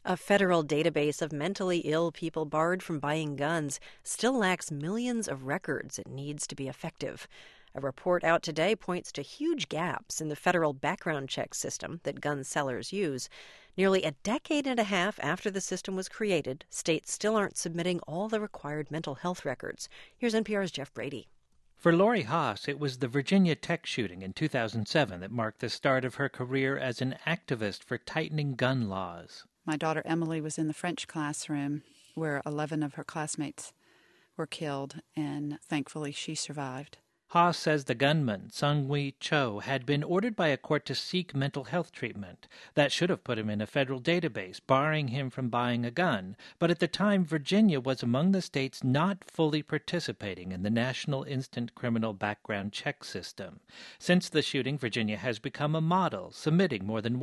A federal database of mentally ill people barred from buying guns still lacks millions of records it needs to be effective. A report out today points to huge gaps in the federal background check system that gun sellers use. Nearly a decade and a half after the system was created, states still aren't submitting all the required mental health records. Here's NPR's Jeff Brady. For Lori Haas, it was the Virginia Tech shooting in 2007 that marked the start of her career as an activist for tightening gun laws. My daughter Emily was in the French classroom where 11 of her classmates were killed, and thankfully she survived. Haas says the gunman, Seung-Hui Cho, had been ordered by a court to seek mental health treatment. That should have put him in a federal database, barring him from buying a gun. But at the time, Virginia was among the states not fully participating in the National Instant Criminal Background Check System. Since the shooting, Virginia has become a model, submitting more than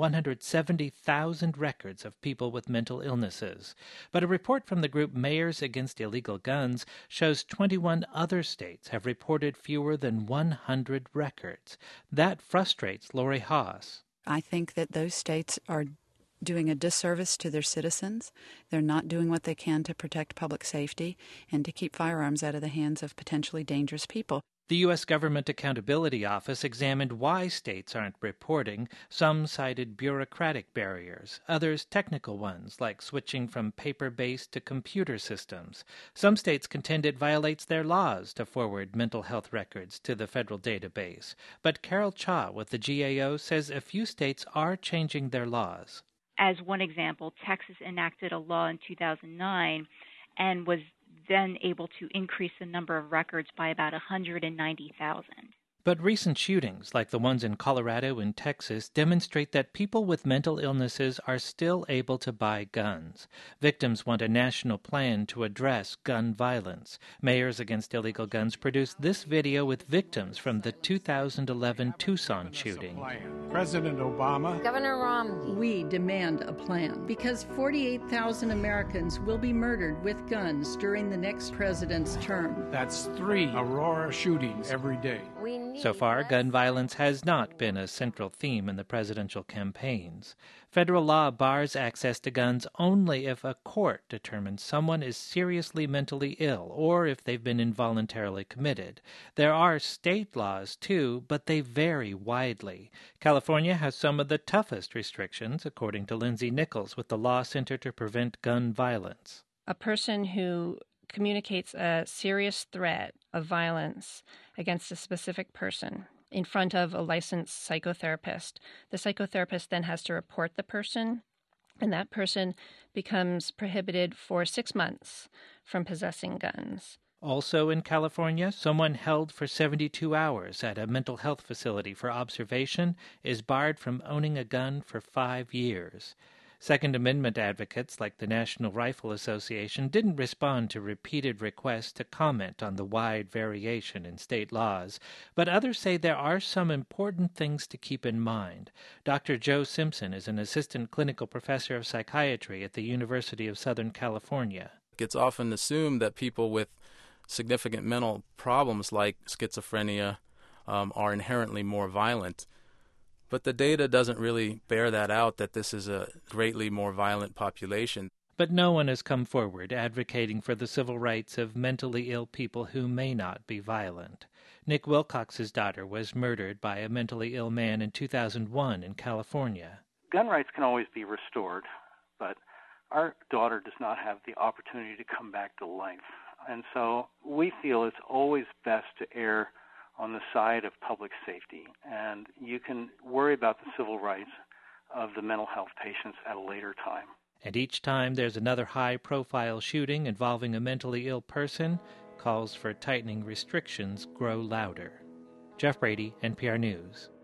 170,000 records of people with mental illnesses. But a report from the group Mayors Against Illegal Guns shows 21 other states have reported fewer than 100 records. That frustrates Lori Haas. I think that those states are doing a disservice to their citizens. They're not doing what they can to protect public safety and to keep firearms out of the hands of potentially dangerous people. The U.S. Government Accountability Office examined why states aren't reporting. Some cited bureaucratic barriers, others technical ones, like switching from paper-based to computer systems. Some states contend it violates their laws to forward mental health records to the federal database. But Carol Cha with the GAO says a few states are changing their laws. As one example, Texas enacted a law in 2009 and was then able to increase the number of records by about 190,000. But recent shootings, like the ones in Colorado and Texas, demonstrate that people with mental illnesses are still able to buy guns. Victims want a national plan to address gun violence. Mayors Against Illegal Guns produced this video with victims from the 2011 Tucson shooting. President Obama. Governor Romney. We demand a plan because 48,000 Americans will be murdered with guns during the next president's term. That's 3 Aurora shootings every day. So far, gun violence has not been a central theme in the presidential campaigns. Federal law bars access to guns only if a court determines someone is seriously mentally ill or if they've been involuntarily committed. There are state laws, too, but they vary widely. California has some of the toughest restrictions, according to Lindsay Nichols with the Law Center to Prevent Gun Violence. A person who communicates a serious threat of violence against a specific person in front of a licensed psychotherapist. The psychotherapist then has to report the person, and that person becomes prohibited for 6 months from possessing guns. Also in California, someone held for 72 hours at a mental health facility for observation is barred from owning a gun for 5 years. Second Amendment advocates like the National Rifle Association didn't respond to repeated requests to comment on the wide variation in state laws, but others say there are some important things to keep in mind. Dr. Joe Simpson is an assistant clinical professor of psychiatry at the University of Southern California. It's often assumed that people with significant mental problems like schizophrenia are inherently more violent. But the data doesn't really bear that out, that this is a greatly more violent population. But no one has come forward advocating for the civil rights of mentally ill people who may not be violent. Nick Wilcox's daughter was murdered by a mentally ill man in 2001 in California. Gun rights can always be restored, but our daughter does not have the opportunity to come back to life. And so we feel it's always best to err on the side of public safety, and you can worry about the civil rights of the mental health patients at a later time. And each time there's another high-profile shooting involving a mentally ill person, calls for tightening restrictions grow louder. Jeff Brady, NPR News.